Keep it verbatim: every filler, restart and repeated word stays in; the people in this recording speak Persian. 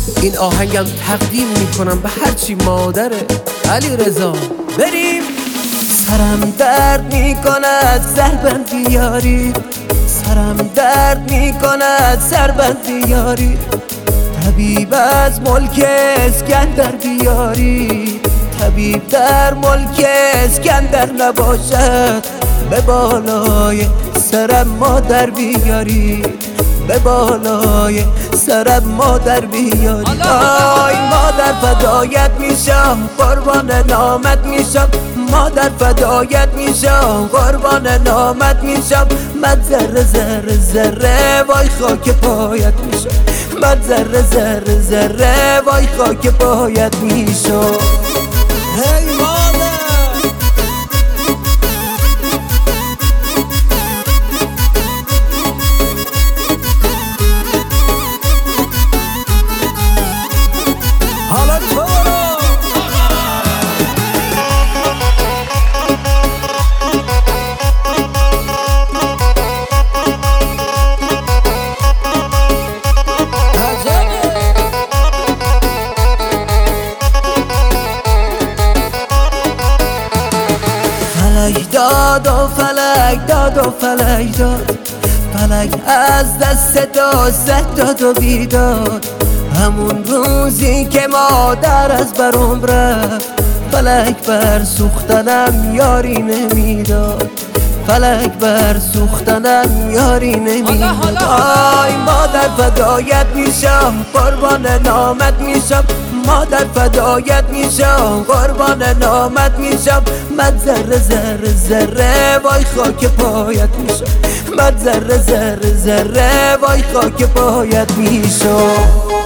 این آهنگم تقدیم میکنم به هرچی مادره. علی رضا بریم. سرم درد میکند سربند بیاری، سرم درد میکند سربند بیاری، طبیب از ملک اسکندر بیاری، طبیب در ملک اسکندر نباشد، به بالای سرم مادر بیاری، به بالای سرم مادر بیاری. آی مادر فدایت میشم، قربان نامت میشم، مادر فدایت میشم، قربان نامت میشم. من ذره ذره ذره وای خاک پایت میشم، من ذره ذره ذره وای خاک پایت میشم. هی مادر حالا تو فلک داد و فلک داد و فلک داد، فلک از دست دست داد و بیداد. همون روزی که مادر از برام رفت، فلک بر سوختنم یاری نمیداد، فلک بر سوختنم یاری نمیداد. آی مادر فدایت میشم، قربان نامت میشم، مادر فدایت میشم، قربان نامت میشم. من ذره ذره ذره وای خاک پایت میشم، من ذره ذره ذره وای خاک پایت میشم.